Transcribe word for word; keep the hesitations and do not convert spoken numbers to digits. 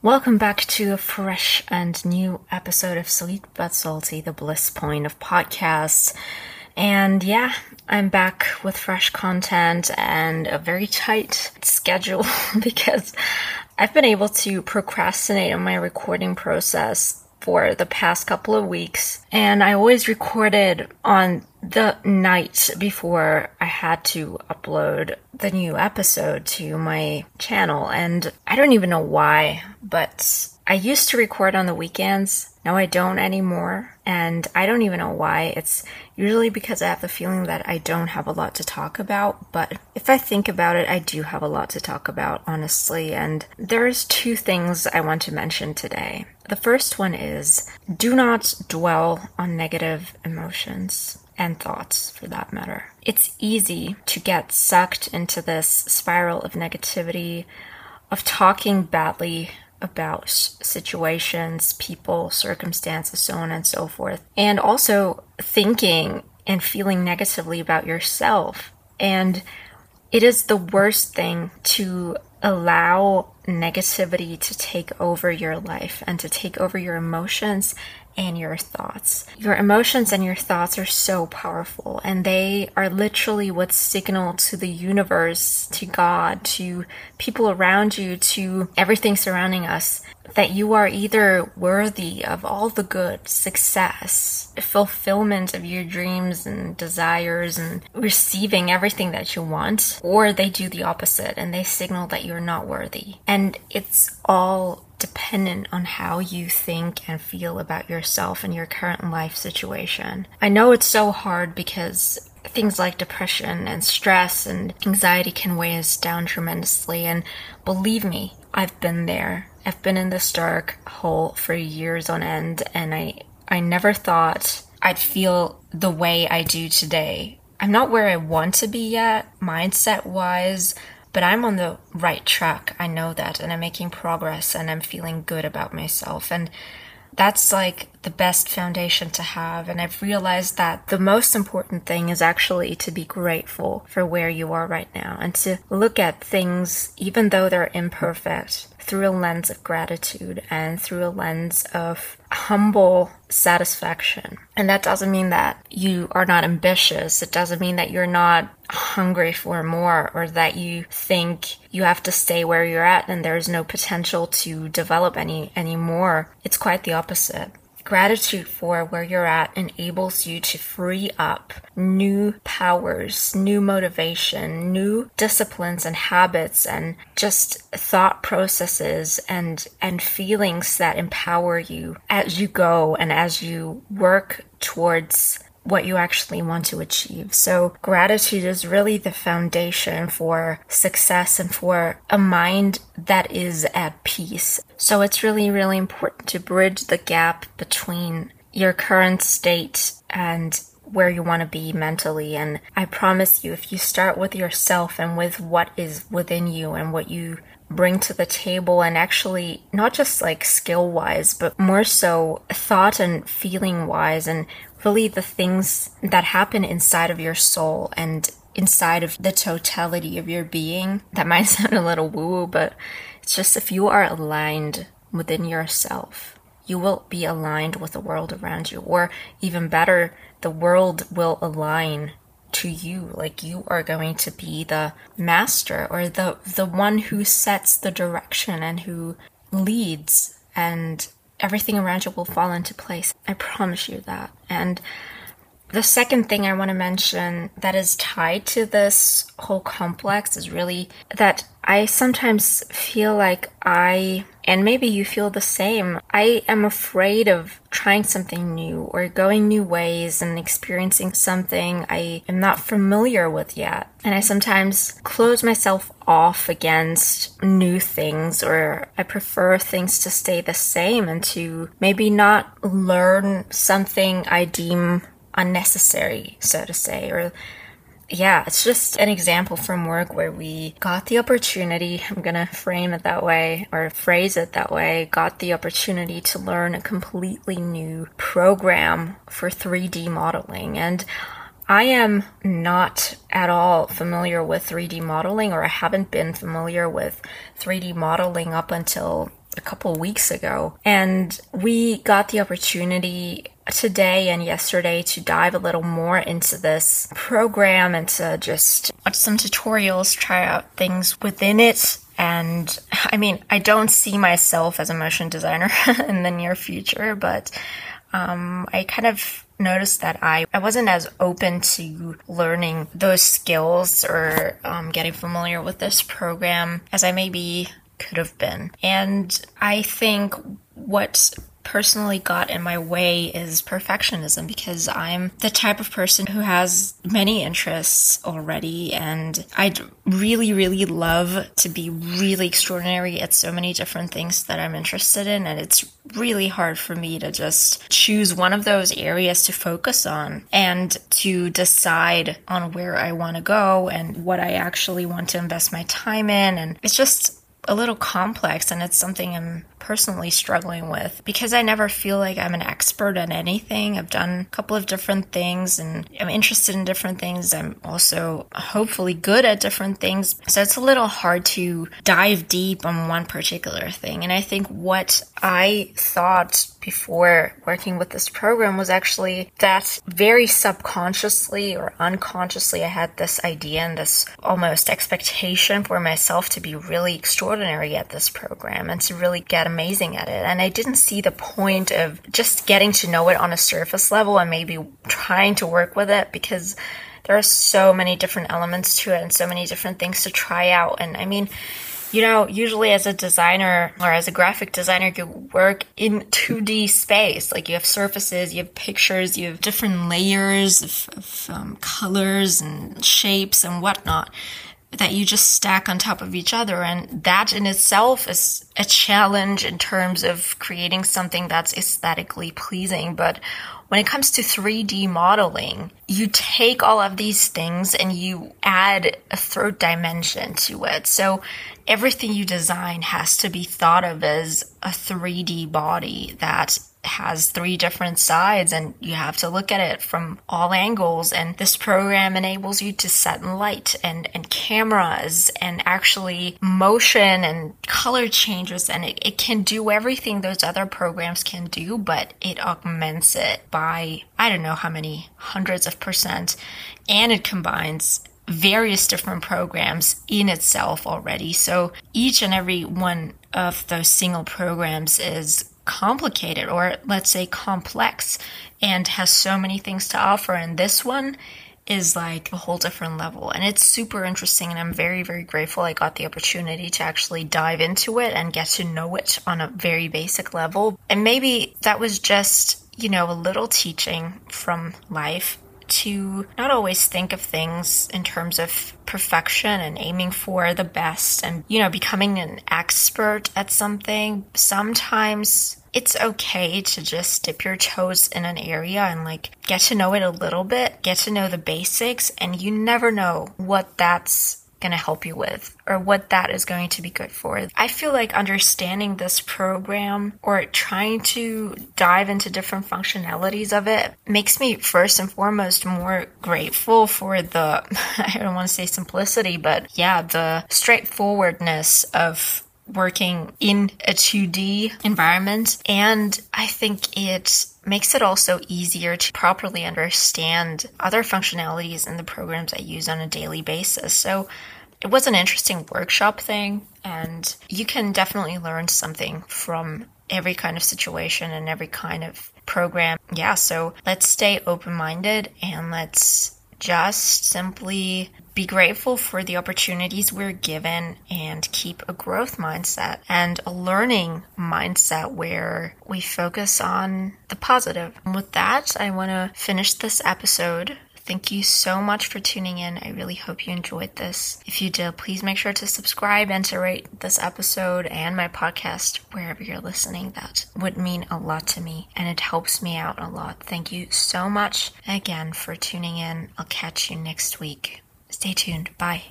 Welcome back to a fresh and new episode of Sweet But Salty, the bliss point of podcasts. And yeah, I'm back with fresh content and a very tight schedule because I've been able to procrastinate on my recording process for the past couple of weeks. And I always recorded on the night before I had to upload the new episode to my channel. And I don't even know why, but I used to record on the weekends. Now I don't anymore. And I don't even know why. It's usually because I have the feeling that I don't have a lot to talk about. But if I think about it, I do have a lot to talk about, honestly. And there's two things I want to mention today. The first one is do not dwell on negative emotions. And thoughts, for that matter. It's easy to get sucked into this spiral of negativity, of talking badly about situations, people, circumstances, so on and so forth. And also thinking and feeling negatively about yourself. And it is the worst thing to allow negativity to take over your life and to take over your emotions and your thoughts. Your emotions and your thoughts are so powerful, and they are literally what signal to the universe, to God, to people around you, to everything surrounding us, that you are either worthy of all the good, success, fulfillment of your dreams and desires, and receiving everything that you want, or they do the opposite and they signal that you're not worthy. And it's all dependent on how you think and feel about yourself and your current life situation. I know it's so hard because things like depression and stress and anxiety can weigh us down tremendously. And believe me, I've been there. I've been in this dark hole for years on end, and I, I never thought I'd feel the way I do today. I'm not where I want to be yet, mindset-wise, but I'm on the right track. I know that, and I'm making progress, and I'm feeling good about myself. And that's like the best foundation to have. And I've realized that the most important thing is actually to be grateful for where you are right now and to look at things, even though they're imperfect, through a lens of gratitude and through a lens of humble satisfaction. And that doesn't mean that you are not ambitious. It doesn't mean that you're not hungry for more, or that you think you have to stay where you're at and there's no potential to develop any anymore. It's quite the opposite. Gratitude for where you're at enables you to free up new powers, new motivation, new disciplines and habits, and just thought processes and, and feelings that empower you as you go and as you work towards what you actually want to achieve. So gratitude is really the foundation for success and for a mind that is at peace. So it's really, really important to bridge the gap between your current state and where you want to be mentally. And I promise you, if you start with yourself and with what is within you and what you bring to the table, and actually not just like skill wise, but more so thought and feeling wise, and really the things that happen inside of your soul and inside of the totality of your being. That might sound a little woo-woo, but it's just if you are aligned within yourself, you will be aligned with the world around you. Or even better, the world will align to you. Like you are going to be the master, or the the one who sets the direction and who leads, and everything around you will fall into place. I promise you that. And the second thing I want to mention that is tied to this whole complex is really that I sometimes feel like I, and maybe you feel the same, I am afraid of trying something new or going new ways and experiencing something I am not familiar with yet. And I sometimes close myself off against new things, or I prefer things to stay the same and to maybe not learn something I deem unnecessary, so to say. Or yeah, it's just an example from work where we got the opportunity, I'm gonna frame it that way or phrase it that way, got the opportunity to learn a completely new program for three D modeling. And I am not at all familiar with three D modeling, or I haven't been familiar with three D modeling up until a couple of weeks ago. And we got the opportunity today and yesterday to dive a little more into this program and to just watch some tutorials, try out things within it. And I mean, I don't see myself as a motion designer in the near future, but um, I kind of noticed that I, I wasn't as open to learning those skills or um, getting familiar with this program as I maybe could have been. And I think what personally got in my way is perfectionism, because I'm the type of person who has many interests already, and I'd really, really love to be really extraordinary at so many different things that I'm interested in, and it's really hard for me to just choose one of those areas to focus on and to decide on where I want to go and what I actually want to invest my time in. And it's just a little complex, and it's something I'm personally struggling with because I never feel like I'm an expert at anything. I've done a couple of different things and I'm interested in different things. I'm also hopefully good at different things. So it's a little hard to dive deep on one particular thing. And I think what I thought before working with this program was actually that very subconsciously or unconsciously I had this idea and this almost expectation for myself to be really extraordinary at this program and to really get amazing at it. And I didn't see the point of just getting to know it on a surface level and maybe trying to work with it, because there are so many different elements to it and so many different things to try out. And I mean, you know, usually as a designer or as a graphic designer, you work in two D space. Like you have surfaces, you have pictures, you have different layers of, of um, colors and shapes and whatnot that you just stack on top of each other. And that in itself is a challenge in terms of creating something that's aesthetically pleasing. But when it comes to three D modeling, you take all of these things and you add a third dimension to it. So everything you design has to be thought of as a three D body that has three different sides, and you have to look at it from all angles. And this program enables you to set in light and, and cameras and actually motion and color changes. And it, it can do everything those other programs can do, but it augments it by, I don't know how many hundreds of percent. And it combines various different programs in itself already. So each and every one of those single programs is complicated, or let's say complex, and has so many things to offer. And this one is like a whole different level, and it's super interesting, and I'm very, very grateful I got the opportunity to actually dive into it and get to know it on a very basic level. And maybe that was just, you know, a little teaching from life to not always think of things in terms of perfection and aiming for the best and, you know, becoming an expert at something. Sometimes it's okay to just dip your toes in an area and like get to know it a little bit, get to know the basics, and you never know what that's going to help you with or what that is going to be good for. I feel like understanding this program or trying to dive into different functionalities of it makes me first and foremost more grateful for the, I don't want to say simplicity, but yeah, the straightforwardness of working in a two D environment. And I think it makes it also easier to properly understand other functionalities in the programs I use on a daily basis. So it was an interesting workshop thing, and you can definitely learn something from every kind of situation and every kind of program. Yeah, so let's stay open-minded and let's just simply be grateful for the opportunities we're given and keep a growth mindset and a learning mindset where we focus on the positive. And with that, I want to finish this episode. Thank you so much for tuning in. I really hope you enjoyed this. If you did, please make sure to subscribe and to rate this episode and my podcast wherever you're listening. That would mean a lot to me, and it helps me out a lot. Thank you so much again for tuning in. I'll catch you next week. Stay tuned. Bye.